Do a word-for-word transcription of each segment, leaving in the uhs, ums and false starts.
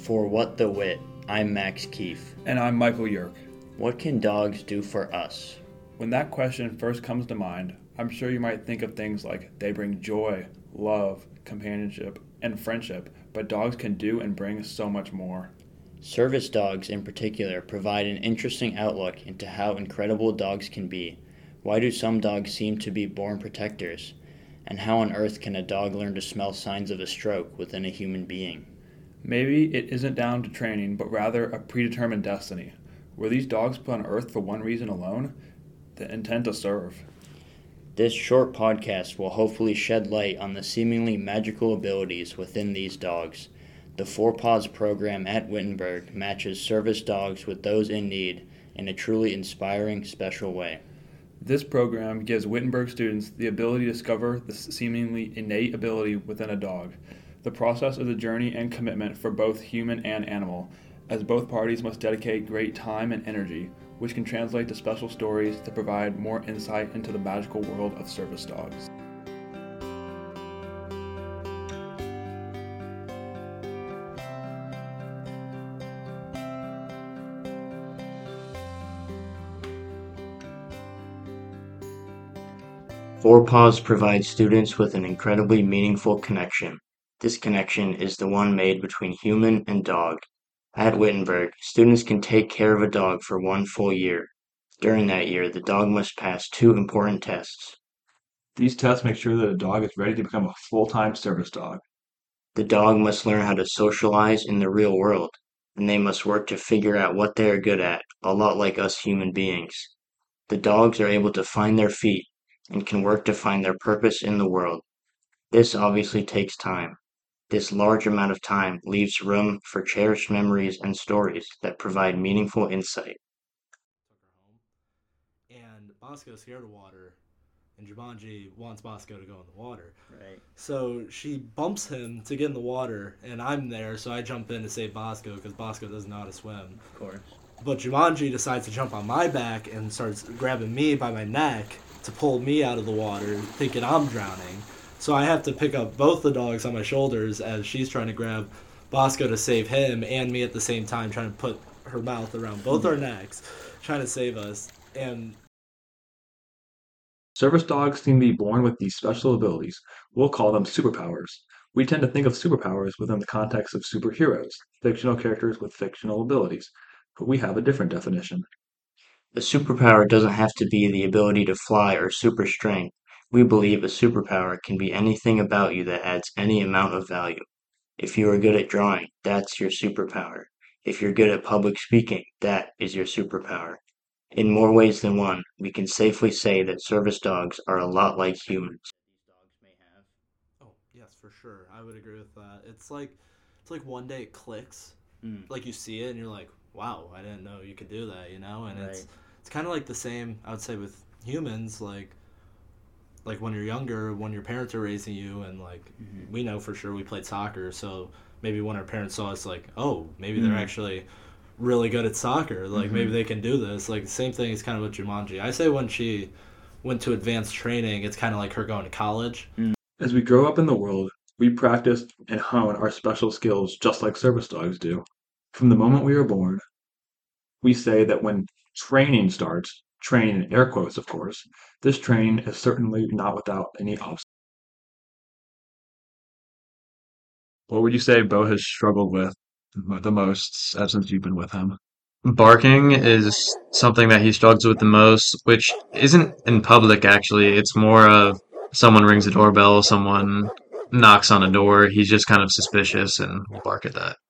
For What the Wit, I'm Max Keefe. And I'm Michael Yerk. What can dogs do for us? When that question first comes to mind, I'm sure you might think of things like they bring joy, love, companionship, and friendship, but dogs can do and bring so much more. Service dogs in particular provide an interesting outlook into how incredible dogs can be. Why do some dogs seem to be born protectors? And how on earth can a dog learn to smell signs of a stroke within a human being? Maybe it isn't down to training, but rather a predetermined destiny. Were these dogs put on earth for one reason alone? The intent to serve. This short podcast will hopefully shed light on the seemingly magical abilities within these dogs. The Four Paws program at Wittenberg matches service dogs with those in need in a truly inspiring, special way. This program gives Wittenberg students the ability to discover the seemingly innate ability within a dog. The process is a journey and commitment for both human and animal, as both parties must dedicate great time and energy, which can translate to special stories that provide more insight into the magical world of service dogs. Four Paws provides students with an incredibly meaningful connection. This connection is the one made between human and dog. At Wittenberg, students can take care of a dog for one full year. During that year, the dog must pass two important tests. These tests make sure that a dog is ready to become a full-time service dog. The dog must learn how to socialize in the real world, and they must work to figure out what they are good at, a lot like us human beings. The dogs are able to find their feet and can work to find their purpose in the world. This obviously takes time. This large amount of time leaves room for cherished memories and stories that provide meaningful insight. Took her home, and Bosco's scared of water, and Jumanji wants Bosco to go in the water. Right. So she bumps him to get in the water, and I'm there, so I jump in to save Bosco because Bosco doesn't know how to swim. Of course. But Jumanji decides to jump on my back and starts grabbing me by my neck to pull me out of the water, thinking I'm drowning. So I have to pick up both the dogs on my shoulders as she's trying to grab Bosco to save him and me at the same time, trying to put her mouth around both our necks, trying to save us. And Service dogs seem to be born with these special abilities. We'll call them superpowers. We tend to think of superpowers within the context of superheroes, fictional characters with fictional abilities, but we have a different definition. A superpower doesn't have to be the ability to fly or super strength. We believe a superpower can be anything about you that adds any amount of value. If you are good at drawing, that's your superpower. If you're good at public speaking, that is your superpower. In more ways than one, we can safely say that service dogs are a lot like humans. These dogs may have. oh yes, for sure, I would agree with that. It's like it's like one day it clicks, Mm. like you see it and you're like, wow, I didn't know you could do that, you know. And it's Right. it's kind of like the same, I would say, with humans, like like when you're younger, when your parents are raising you, and like Mhm. we know for sure we played soccer, so maybe when our parents saw us, like, oh, maybe they're Mhm. actually really good at soccer, like Mhm. maybe they can do this. Like the same thing is kind of with Jumanji. I say when she went to advanced training, it's kind of like her going to college. As we grow up in the world, we practice and hone our special skills just like service dogs do. From the moment we are born, we say that when training starts, training in air quotes, of course, this training is certainly not without any obstacles. What would you say Bo has struggled with the most uh, since you've been with him? Barking is something that he struggles with the most, which isn't in public actually. It's more of someone rings the doorbell, someone knocks on a door. He's just kind of suspicious and will bark at that.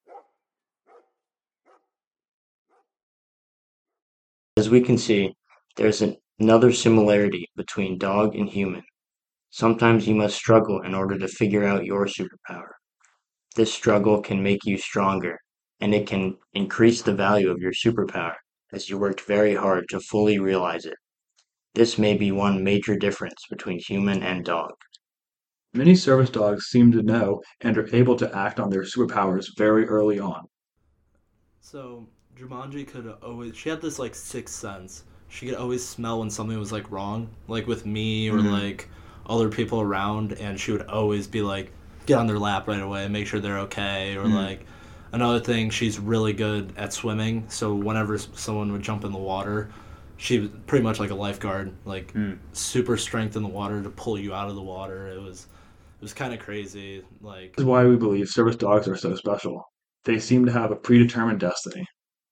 As we can see, there's an- another similarity between dog and human. Sometimes you must struggle in order to figure out your superpower. This struggle can make you stronger, and it can increase the value of your superpower as you worked very hard to fully realize it. This may be one major difference between human and dog. Many service dogs seem to know and are able to act on their superpowers very early on. So Jumanji could always, she had this like sixth sense. She could always smell when something was like wrong, like with me or Mhm. like other people around, and she would always be like, get on their lap right away and make sure they're okay, or Mm. like Another thing, she's really good at swimming. So whenever someone would jump in the water, she was pretty much like a lifeguard, like Hmm. super strength in the water to pull you out of the water. It was it was kind of crazy. Like, This is why we believe service dogs are so special. They seem to have a predetermined destiny.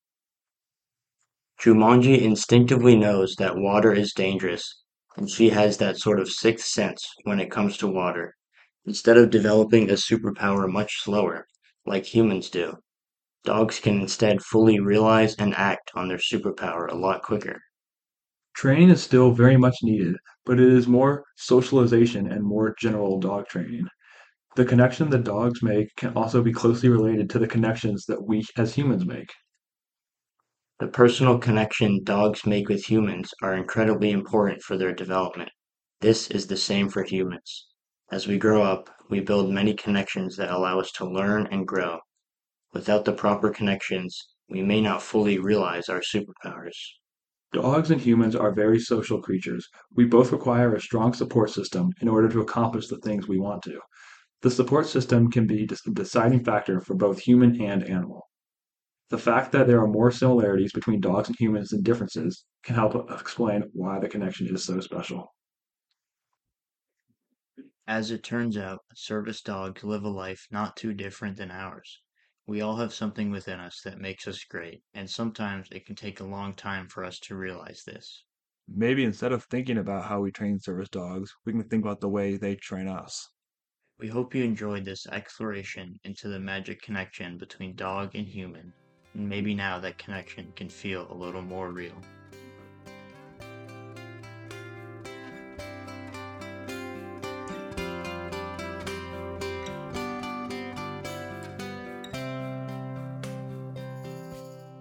Jumanji instinctively knows that water is dangerous, and she has that sort of sixth sense when it comes to water. Instead of developing a superpower much slower, like humans do, dogs can instead fully realize and act on their superpower a lot quicker. Training is still very much needed, but it is more socialization and more general dog training. The connection that dogs make can also be closely related to the connections that we as humans make. The personal connection dogs make with humans are incredibly important for their development. This is the same for humans. As we grow up, we build many connections that allow us to learn and grow. Without the proper connections, we may not fully realize our superpowers. Dogs and humans are very social creatures. We both require a strong support system in order to accomplish the things we want to. The support system can be a deciding factor for both human and animal. The fact that there are more similarities between dogs and humans than differences can help explain why the connection is so special. As it turns out, service dogs live a life not too different than ours. We all have something within us that makes us great, and sometimes it can take a long time for us to realize this. Maybe instead of thinking about how we train service dogs, we can think about the way they train us. We hope you enjoyed this exploration into the magic connection between dog and human, and maybe now that connection can feel a little more real.